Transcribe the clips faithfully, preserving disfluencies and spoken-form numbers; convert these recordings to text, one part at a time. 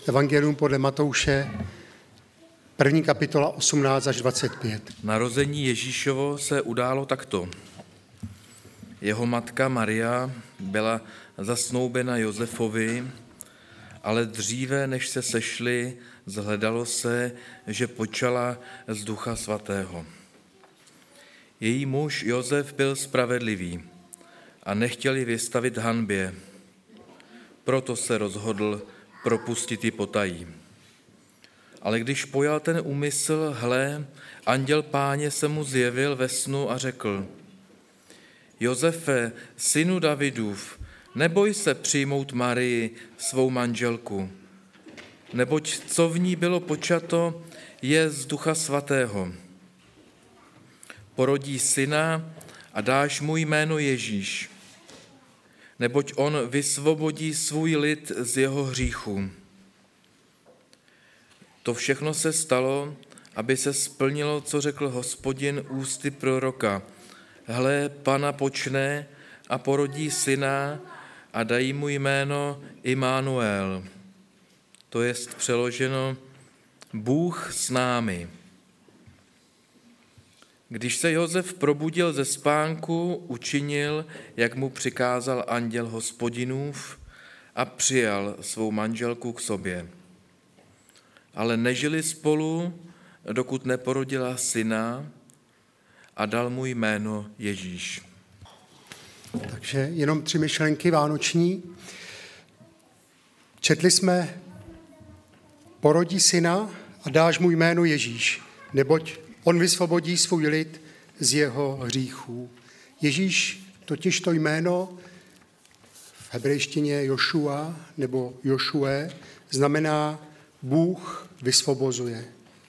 Evangelium podle Matouše, první kapitola osmnáct až dvacet pět. Narození Ježíšovo se událo takto. Jeho matka Maria byla zasnoubena Josefovi, ale dříve, než se sešli, zhledalo se, že počala z Ducha Svatého. Její muž Josef byl spravedlivý a nechtěl ji vystavit hanbě. Proto se rozhodl propustit ji potají. Ale když pojal ten úmysl, hle, anděl Páně se mu zjevil ve snu a řekl: Josefe, synu Davidův, neboj se přijmout Marii, svou manželku, neboť co v ní bylo počato, je z Ducha Svatého. Porodí syna a dáš mu jméno Ježíš, neboť on vysvobodí svůj lid z jeho hříchů. To všechno se stalo, aby se splnilo, co řekl Hospodin ústy proroka. Hle, Pana počne a porodí syna a dají mu jméno Immanuel. To jest přeloženo Bůh s námi. Když se Josef probudil ze spánku, učinil, jak mu přikázal anděl Hospodinův, a přijal svou manželku k sobě. Ale nežili spolu, dokud neporodila syna, a dal mu jméno Ježíš. Takže jenom tři myšlenky vánoční. Četli jsme: porodí syna a dáš mu jméno Ježíš, neboť on vysvobodí svůj lid z jeho hříchů. Ježíš, totiž to jméno v hebrejštině Jošua nebo Jošue, znamená Bůh vysvobozuje.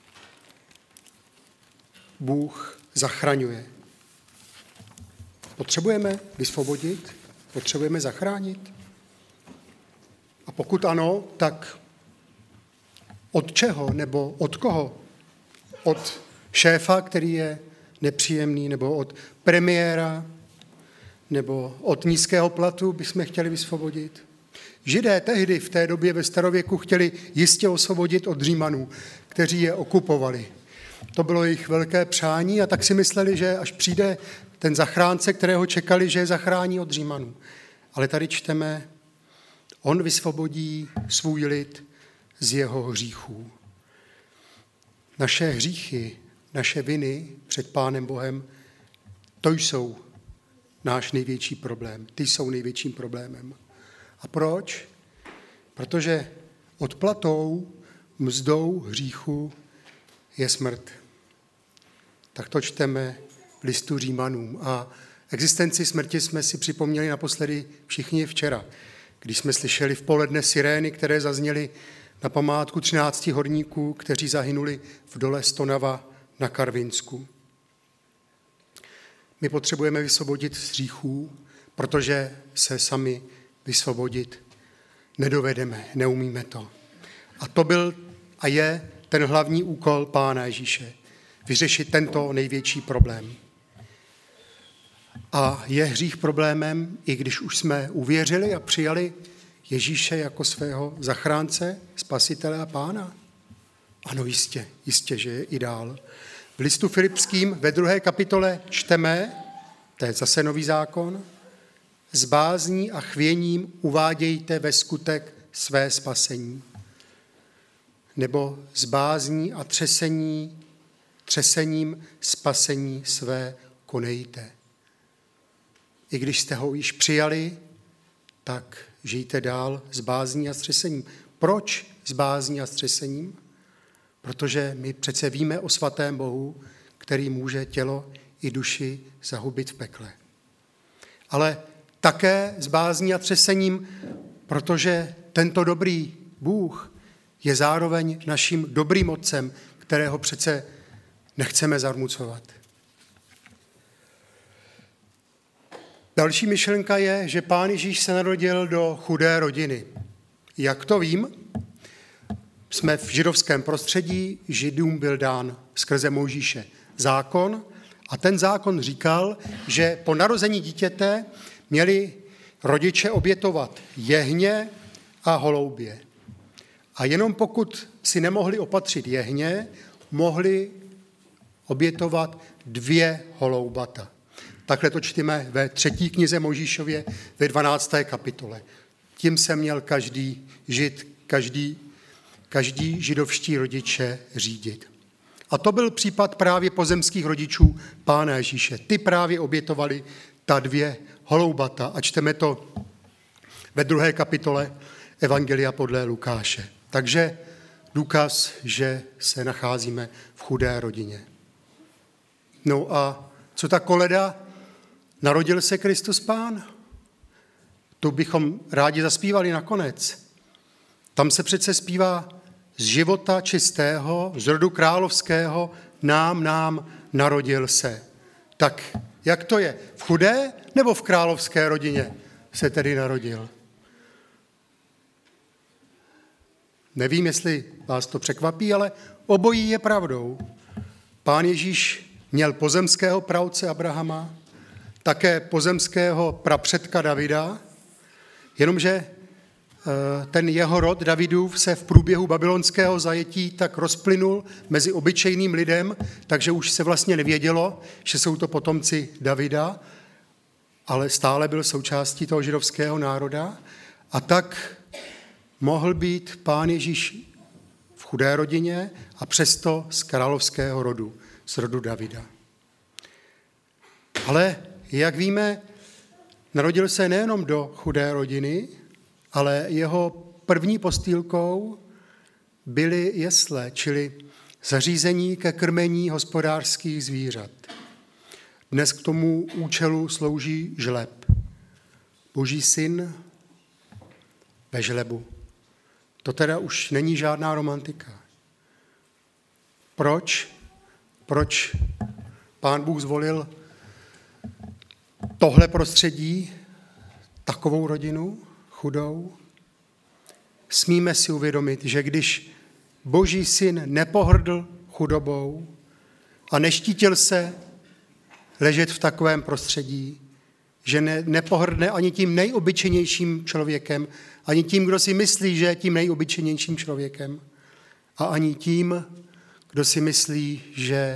Bůh zachraňuje. Potřebujeme vysvobodit? Potřebujeme zachránit? A pokud ano, tak od čeho nebo od koho? Od šéfa, který je nepříjemný, nebo od premiéra, nebo od nízkého platu bychom chtěli vysvobodit? Židé tehdy v té době ve starověku chtěli jistě osvobodit od Římanů, kteří je okupovali. To bylo jejich velké přání a tak si mysleli, že až přijde ten zachránce, kterého čekali, že je zachrání od Římanů. Ale tady čteme: on vysvobodí svůj lid z jeho hříchů. Naše hříchy, naše viny před Pánem Bohem, to jsou náš největší problém. Ty jsou největším problémem. A proč? Protože odplatou, mzdou hříchu je smrt. Tak to čteme v listu Římanům. A existenci smrti jsme si připomněli naposledy všichni včera, když jsme slyšeli v poledne sirény, které zazněly na památku třinácti horníků, kteří zahynuli v dole Stonava na Karvinsku. My potřebujeme vysvobodit z hříchů, protože se sami vysvobodit nedovedeme, neumíme to. A to byl a je ten hlavní úkol Pána Ježíše. Vyřešit tento největší problém. A je hřích problémem, i když už jsme uvěřili a přijali Ježíše jako svého zachránce, spasitele a Pána? Ano, jistě, jistě, že je i dál. V listu Filipským ve druhé kapitole čteme, to je zase nový zákon: s bázní a chvěním uvádějte ve skutek své spasení. Nebo s bázní a třesení, třesením spasení své konejte. I když jste ho již přijali, tak žijte dál s bázní a třesením. Proč s bázní a třesením? Protože my přece víme o svatém Bohu, který může tělo i duši zahubit v pekle. Ale také s bázní a třesením, protože tento dobrý Bůh je zároveň naším dobrým otcem, kterého přece nechceme zarmucovat. Další myšlenka je, že Pán Ježíš se narodil do chudé rodiny. Jak to vím? Jsme v židovském prostředí, Židům byl dán skrze Mojžíše zákon a ten zákon říkal, že po narození dítěte měli rodiče obětovat jehně a holoubě. A jenom pokud si nemohli opatřit jehně, mohli obětovat dvě holoubata. Takhle to čteme ve třetí knize Mojžíšově ve dvanácté kapitole. Tím se měl každý žid, každý, každý židovští rodiče řídit. A to byl případ právě pozemských rodičů Pána Ježíše. Ty právě obětovali ta dvě holoubata. A čteme to ve druhé kapitole Evangelia podle Lukáše. Takže důkaz, že se nacházíme v chudé rodině. No a co ta koleda? Narodil se Kristus Pán? Tu bychom rádi zaspívali nakonec. Tam se přece zpívá z života čistého, z rodu královského, nám, nám narodil se. Tak jak to je? V chudé nebo v královské rodině se tedy narodil? Nevím, jestli vás to překvapí, ale obojí je pravdou. Pán Ježíš měl pozemského praotce Abrahama, také pozemského prapředka Davida, jenomže ten jeho rod Davidův se v průběhu babylonského zajetí tak rozplynul mezi obyčejným lidem, takže už se vlastně nevědělo, že jsou to potomci Davida, ale stále byl součástí toho židovského národa. A tak mohl být Pán Ježíš v chudé rodině a přesto z královského rodu, z rodu Davida. Ale jak víme, narodil se nejenom do chudé rodiny, ale jeho první postýlkou byly jesle, čili zařízení ke krmení hospodářských zvířat. Dnes k tomu účelu slouží žleb. Boží syn ve žlebu. To teda už není žádná romantika. Proč? Proč Pán Bůh zvolil tohle prostředí, takovou rodinu chudou? Smíme si uvědomit, že když Boží syn nepohrdl chudobou a neštítil se ležet v takovém prostředí, že ne, nepohrdne ani tím nejobyčejnějším člověkem, ani tím, kdo si myslí, že je tím nejobyčejnějším člověkem, a ani tím, kdo si myslí, že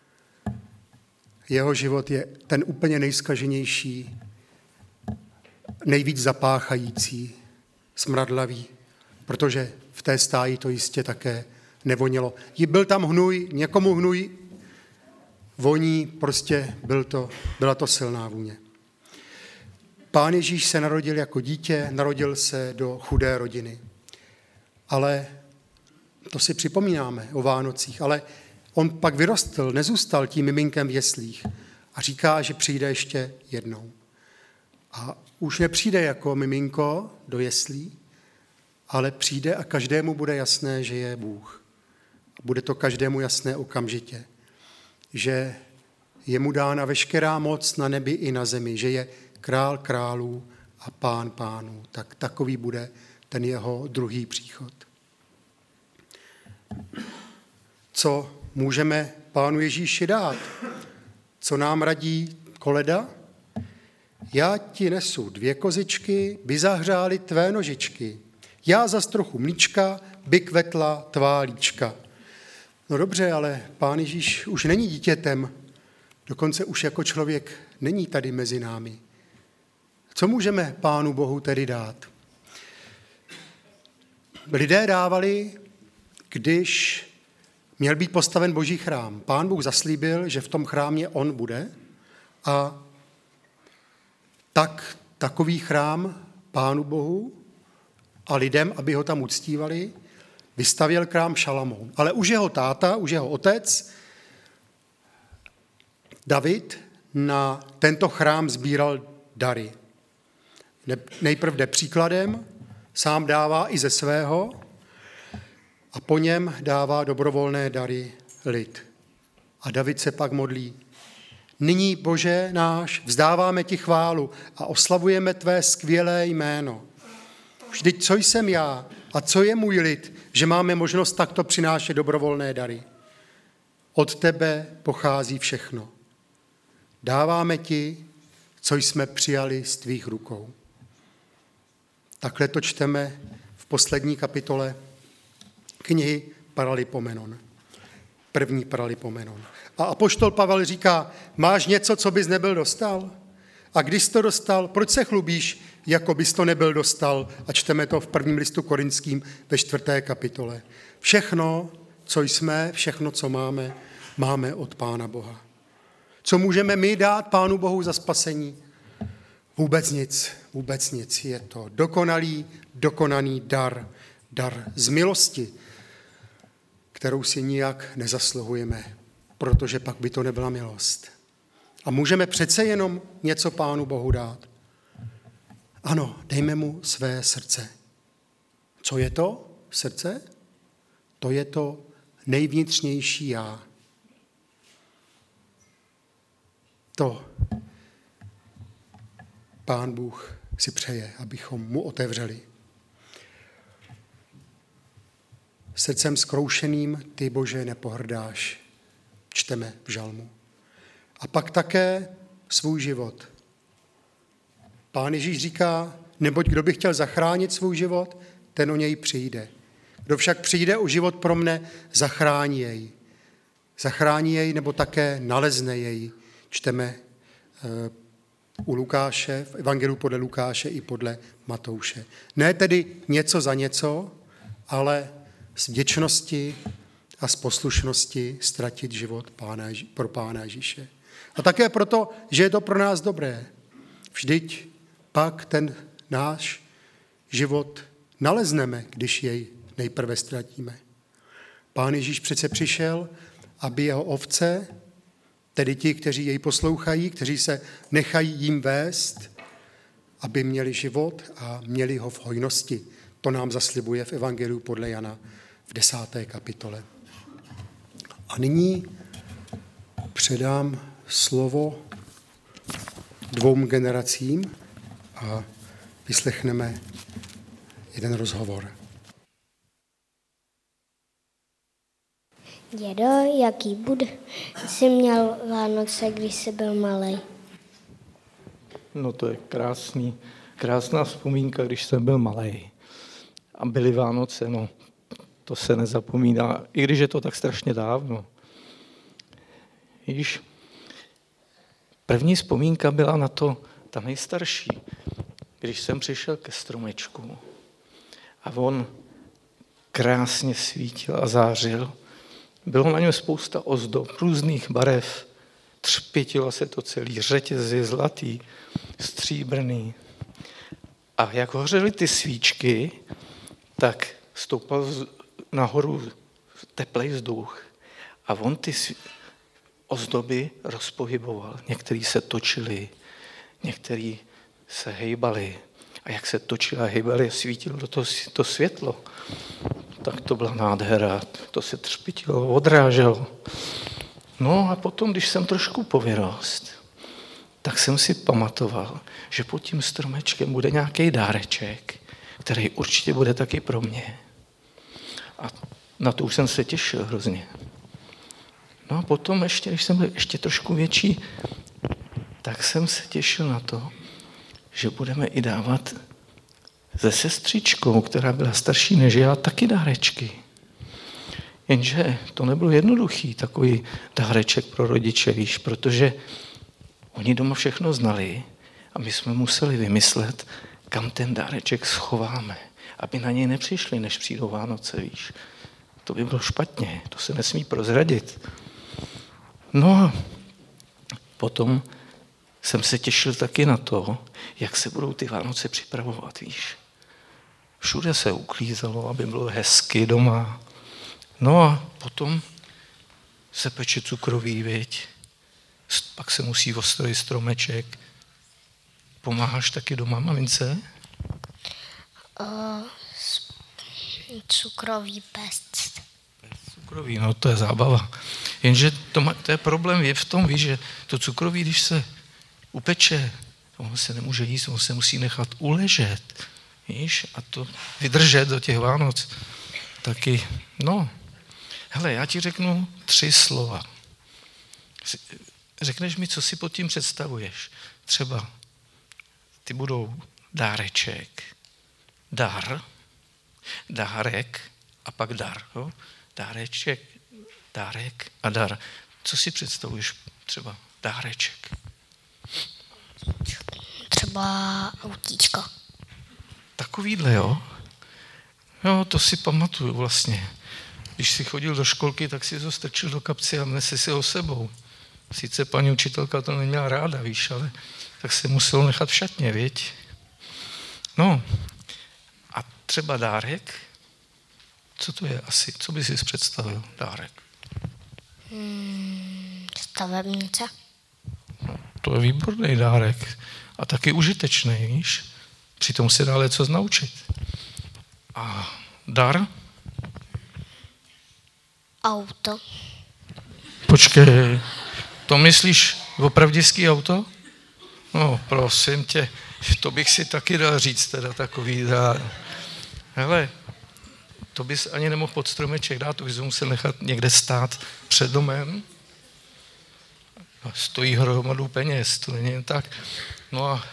jeho život je ten úplně nejskaženější, nejvíc zapáchající, smradlavý, protože v té stáji to jistě také nevonělo. Byl tam hnůj, někomu hnůj voní, prostě byl to, byla to silná vůně. Pán Ježíš se narodil jako dítě, narodil se do chudé rodiny. Ale to si připomínáme o Vánocích, ale on pak vyrostl, nezůstal tím miminkem v jeslích a říká, že přijde ještě jednou. A už nepřijde jako miminko do jeslí, ale přijde a každému bude jasné, že je Bůh. Bude to každému jasné okamžitě, že je mu dána veškerá moc na nebi i na zemi, že je král králů a pán pánů. Tak takový bude ten jeho druhý příchod. Co můžeme Pánu Ježíši dát? Co nám radí koleda? Já ti nesu dvě kozičky, by zahřály tvé nožičky. Já zas trochu mlíčka, by kvetla tvá líčka. No dobře, ale Pán Ježíš už není dítětem, dokonce už jako člověk není tady mezi námi. Co můžeme Pánu Bohu tedy dát? Lidé dávali, když měl být postaven Boží chrám. Pán Bůh zaslíbil, že v tom chrámě on bude, a tak takový chrám Pánu Bohu a lidem, aby ho tam uctívali, vystavěl krám Šalamoun. Ale už jeho táta, už jeho otec, David, na tento chrám sbíral dary. Nejprve jde příkladem, sám dává i ze svého a po něm dává dobrovolné dary lid. A David se pak modlí. Nyní, Bože náš, vzdáváme ti chválu a oslavujeme tvé skvělé jméno. Vždyť co jsem já a co je můj lid, že máme možnost takto přinášet dobrovolné dary. Od tebe pochází všechno. Dáváme ti, co jsme přijali z tvých rukou. Takhle to čteme v poslední kapitole knihy Paralipomenon. První Paralipomenon. A apoštol Pavel říká, máš něco, co bys nebyl dostal? A když jsi to dostal, proč se chlubíš, jako bys to nebyl dostal? A čteme to v prvním listu Korinským ve čtvrté kapitole. Všechno, co jsme, všechno, co máme, máme od Pána Boha. Co můžeme my dát Pánu Bohu za spasení? Vůbec nic, vůbec nic. Je to dokonalý, dokonaný dar, dar z milosti, kterou si nijak nezasluhujeme, protože pak by to nebyla milost. A můžeme přece jenom něco Pánu Bohu dát. Ano, dejme mu své srdce. Co je to srdce? To je to nejvnitřnější já. To Pán Bůh si přeje, abychom mu otevřeli. Srdcem zkroušeným ty, Bože, nepohrdáš, čteme v žalmu. A pak také svůj život. Pán Ježíš říká, neboť kdo by chtěl zachránit svůj život, ten o něj přijde. Kdo však přijde o život pro mne, zachrání jej. Zachrání jej nebo také nalezne jej. Čteme u Lukáše, v Evangeliu podle Lukáše i podle Matouše. Ne tedy něco za něco, ale z vděčnosti a z poslušnosti ztratit život pána, pro Pána Ježíše. A také proto, že je to pro nás dobré. Vždyť pak ten náš život nalezneme, když jej nejprve ztratíme. Pán Ježíš přece přišel, aby jeho ovce, tedy ti, kteří jej poslouchají, kteří se nechají jim vést, aby měli život a měli ho v hojnosti. To nám zaslibuje v Evangeliu podle Jana v desáté kapitole. A nyní předám slovo dvou generacím a vyslechneme jeden rozhovor. Dědo, jaký bude jsi měl Vánoce, když jsi byl malej? No to je krásný, krásná vzpomínka, když jsem byl malej. A byly Vánoce, no to se nezapomíná, i když je to tak strašně dávno. Víš, první vzpomínka byla na to, ta nejstarší, když jsem přišel ke stromečku a on krásně svítil a zářil. Bylo na něm spousta ozdob, různých barev, třpětilo se to celý, řetězy zlatý, stříbrný. A jak hořely ty svíčky, tak stoupal nahoru teplej vzduch a on ty ozdoby rozpohyboval. Některý se točili, některý se hejbali. A jak se točili a hejbali, svítilo do toho to světlo, tak to byla nádhera. To se třpitilo, odráželo. No a potom, když jsem trošku povyrost, tak jsem si pamatoval, že pod tím stromečkem bude nějaký dáreček, který určitě bude taky pro mě. A na to už jsem se těšil hrozně. No a potom ještě, když jsem byl ještě trošku větší, tak jsem se těšil na to, že budeme i dávat se sestřičkou, která byla starší než já, taky dárečky. Jenže to nebylo jednoduchý, takový dáreček pro rodiče, víš, protože oni doma všechno znali a my jsme museli vymyslet, kam ten dáreček schováme, aby na něj nepřišli, než přijdou Vánoce, víš. To by bylo špatně, to se nesmí prozradit. No a potom jsem se těšil taky na to, jak se budou ty Vánoce připravovat, víš. Všude se uklízelo, aby bylo hezky doma. No a potom se peče cukroví, viď. Pak se musí ostrojit stromeček. Pomáháš taky doma, mamince? Uh, cukrový pest. Cukroví, no to je zábava. Jenže to, má, to je problém je v tom, víš, že to cukroví, když se upeče, on se nemůže jíst, on se musí nechat uležet, víš, a to vydržet do těch Vánoc. Taky, no, hele, já ti řeknu tři slova. Řekneš mi, co si pod tím představuješ. Třeba ty budou dáreček, dar, dárek a pak dar. Jo? Dáreček, dárek a dar. Co si představuješ třeba dáreček? Třeba autíčko. Takovýhle, jo? Jo, to si pamatuju vlastně. Když jsi chodil do školky, tak si to strčil do kapsy a nesi si ho sebou. Sice paní učitelka to neměla ráda, víš, ale tak se muselo nechat v šatně, viď? No, a třeba dárek, co to je asi? Co bys si představil, dárek? Hmm, stavebnice. No, to je výborný dárek a taky užitečný, víš? Přitom se dá něco naučit. A dar? Auto. Počkej, to myslíš opravdický auto? No, prosím tě, to bych si taky dal říct, teda takový dár. Hele, to bys ani nemohl pod stromeček dát, to bys musel nechat někde stát před domem. Stojí hromadu peněz, to není jen tak. No a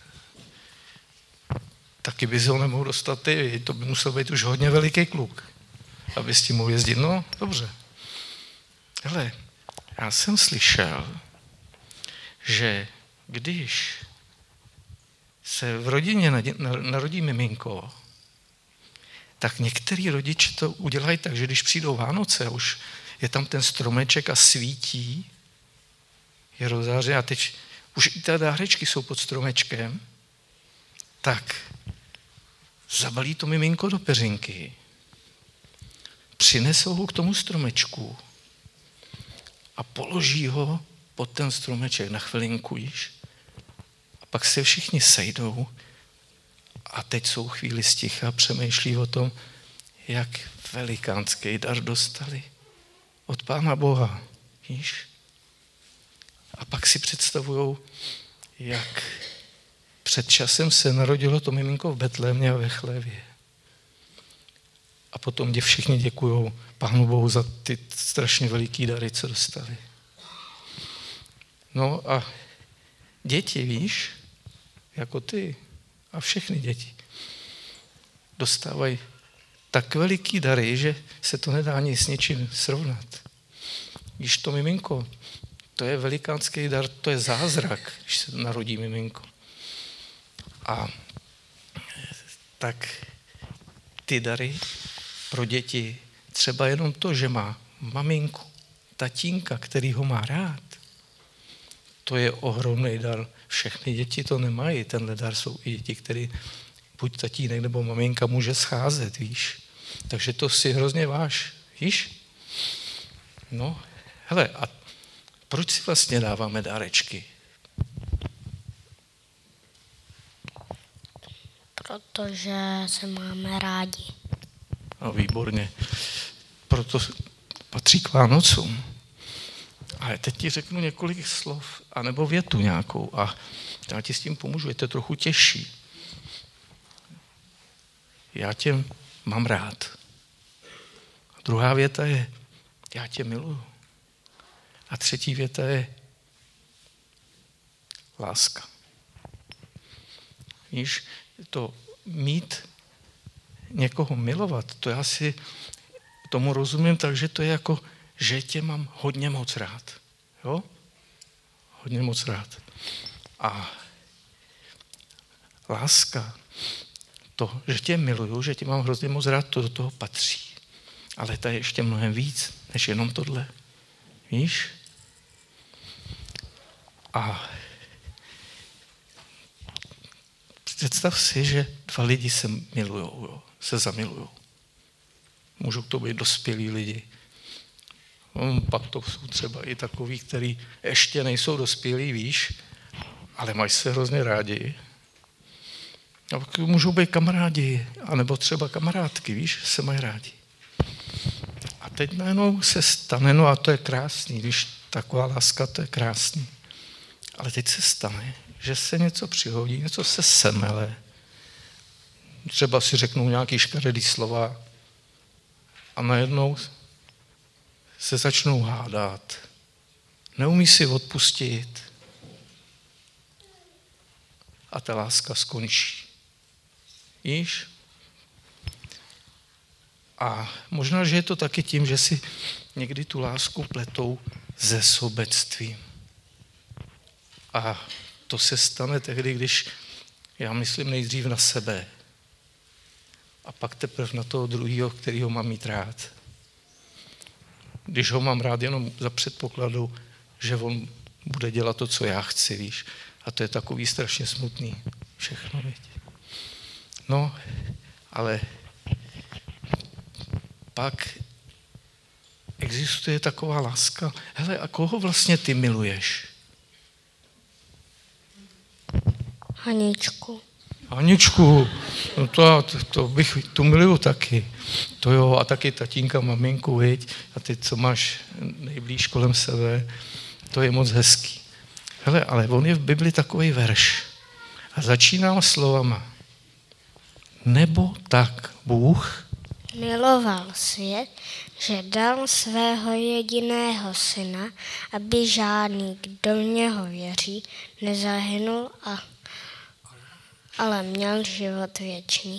taky bys ho nemohl dostat ty, to by musel být už hodně veliký kluk, aby s tím mohl jezdit. No, dobře. Hele, já jsem slyšel, že když se v rodině narodí miminko, tak některý rodiče to udělají tak, že když přijdou Vánoce, už je tam ten stromeček a svítí, je rozáře a teď už i ty dárečky jsou pod stromečkem, tak zabalí to miminko do peřinky, přinesou ho k tomu stromečku a položí ho pod ten stromeček na chvilinku již. A pak se všichni sejdou a teď jsou chvíli sticha a přemýšlí o tom, jak velikánský dar dostali od Pána Boha. Víš? A pak si představujou, jak před časem se narodilo to miminko v Betlémě a ve chlévě. A potom dě všichni děkujou Pánu Bohu za ty strašně veliký dary, co dostali. No a děti, víš, jako ty a všechny děti, dostávají tak veliký dary, že se to nedá ani s něčím srovnat. Víš, to miminko, to je velikánský dar, to je zázrak, když se narodí miminko. A tak ty dary pro děti, třeba jenom to, že má maminku, tatínka, který ho má rád, to je ohromný dar. Všechny děti to nemají, tenhle dar jsou i děti, který buď tatínek nebo maminka může scházet, víš. Takže to si hrozně váž, víš. No, hele, a proč si vlastně dáváme dárečky? Protože se máme rádi. No, výborně. Proto patří k Vánocům. Ale teď ti řeknu několik slov, anebo větu nějakou a já ti s tím pomůžu, je to trochu těžší. Já tě mám rád. A druhá věta je, já tě miluju. A třetí věta je láska. Víš, to mít někoho milovat, to já si tomu rozumím tak, že to je jako, že tě mám hodně moc rád. Jo? Hodně moc rád. A láska, to, že tě miluju, že tě mám hrozně moc rád, to do toho patří. Ale to je ještě mnohem víc, než jenom tohle. Víš? A představ si, že dva lidi se milujou, jo? Se zamilujou. Můžou to být dospělí lidi. No, pak to jsou třeba i takový, kteří ještě nejsou dospělí, víš, ale mají se hrozně rádi. A pak můžou být kamarádi, anebo třeba kamarádky, víš, se mají rádi. A teď najednou se stane, no a to je krásný, když taková láska, to je krásný. Ale teď se stane, že se něco přihodí, něco se semele. Třeba si řeknou nějaký škaredý slova a najednou se začnou hádat. Neumí si odpustit. A ta láska skončí. Víš? A A možná, že je to taky tím, že si někdy tu lásku pletou se sobectvím. A to se stane tehdy, když já myslím nejdřív na sebe a pak teprve na toho druhého, kterýho mám mít rád. Když ho mám rád jenom za předpokladu, že on bude dělat to, co já chci, víš. A to je takový strašně smutný všechno, víš. No, ale pak existuje taková láska. Hele, a koho vlastně ty miluješ? Haničku. Haničku, no to, to, to bych, tu miluju taky. To jo, a taky tatínka, maminku, viď? A ty, co máš nejblíž kolem sebe, to je moc hezký. Hele, ale on je v Bibli takový verš. A začíná slovama. Nebo tak Bůh Miloval svět, že dal svého jediného syna, aby žádný, kdo v něho věří, nezahynul, a, ale měl život věčný.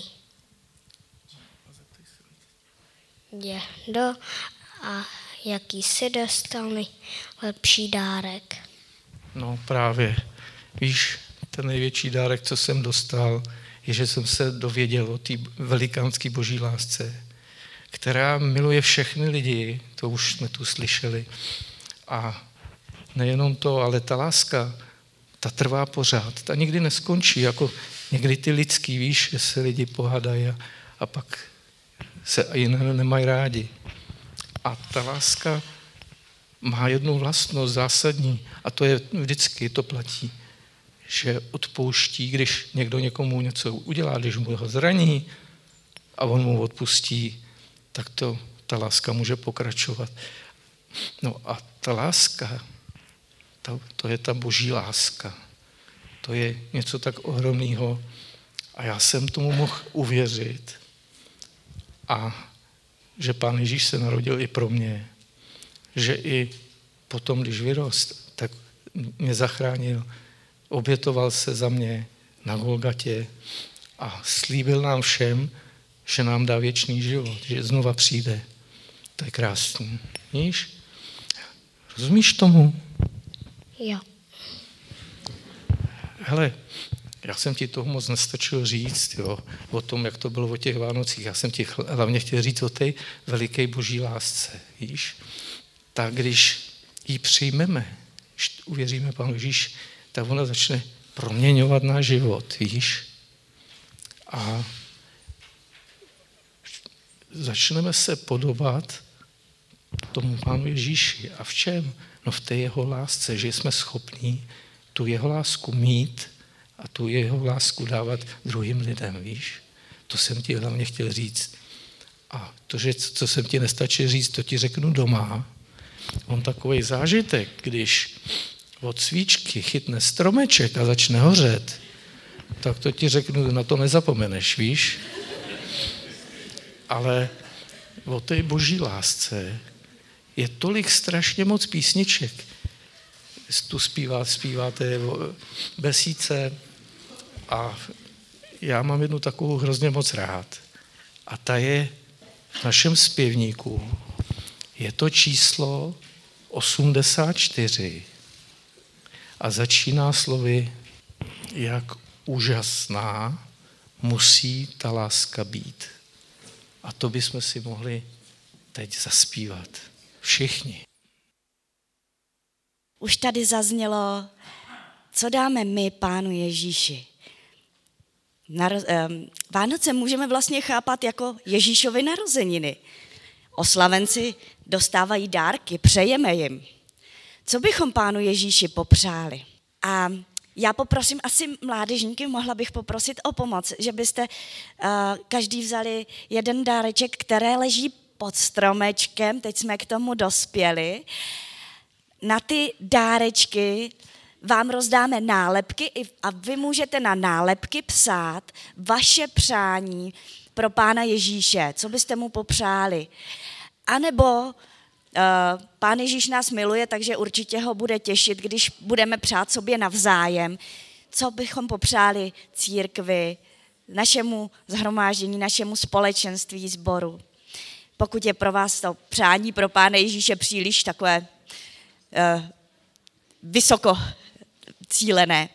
Dědo, a jaký si dostal nejlepší dárek? No právě, víš, ten největší dárek, co jsem dostal, je, že jsem se dověděl o té velikánské boží lásce, která miluje všechny lidi, to už jsme tu slyšeli. A nejenom to, ale ta láska, ta trvá pořád, ta nikdy neskončí, jako někdy ty lidský, víš, že se lidi pohádají a, a pak se i ne, nemají rádi. A ta láska má jednu vlastnost zásadní a to je vždycky, to platí, že odpouští, když někdo někomu něco udělá, když mu ho zraní a on mu odpustí, tak to, ta láska může pokračovat. No a ta láska, ta, to je ta boží láska. To je něco tak ohromného a já jsem tomu mohl uvěřit a že Pán Ježíš se narodil i pro mě, že i potom, když vyrost, tak mě zachránil, obětoval se za mě na Golgatě a slíbil nám všem, že nám dá věčný život, že znova přijde. To je krásný. Víš? Rozumíš tomu? Jo. Hele, já jsem ti toho moc nestačil říct, jo, o tom, jak to bylo o těch Vánocích. Já jsem ti hlavně chtěl říct o té veliké boží lásce, víš? Tak když ji přijmeme, když uvěříme Pánu Ježíš, tak ona začne proměňovat náš život, víš? A začneme se podobat tomu Pánu Ježíši. A v čem? No v té jeho lásce, že jsme schopní tu jeho lásku mít a tu jeho lásku dávat druhým lidem, víš? To jsem ti hlavně chtěl říct. A to, že co jsem ti nestačil říct, to ti řeknu doma. On takovej zážitek, když od svíčky chytne stromeček a začne hořet, tak to ti řeknu, na to nezapomeneš, víš? Ale o té boží lásce je tolik strašně moc písniček. Tu zpívá, zpíváte besíce a já mám jednu takovou hrozně moc rád. A ta je v našem zpěvníku. Je to číslo osmdesát čtyři a začíná slovy, jak úžasná musí ta láska být. A to bychom si mohli teď zaspívat. Všichni. Už tady zaznělo, co dáme my Pánu Ježíši. Vánoce můžeme vlastně chápat jako Ježíšovy narozeniny. Oslavenci dostávají dárky, přejeme jim. Co bychom Pánu Ježíši popřáli? A já poprosím asi mládežníky, mohla bych poprosit o pomoc, že byste uh, každý vzali jeden dáreček, které leží pod stromečkem, teď jsme k tomu dospěli. Na ty dárečky vám rozdáme nálepky a vy můžete na nálepky psát vaše přání pro Pána Ježíše, co byste mu popřáli. A nebo uh, Pán Ježíš nás miluje, takže určitě ho bude těšit, když budeme přát sobě navzájem, co bychom popřáli církvi, našemu shromáždění, našemu společenství, sboru. pokud je pro vás to přání pro Pána Ježíše příliš takové uh, vysoko cílené.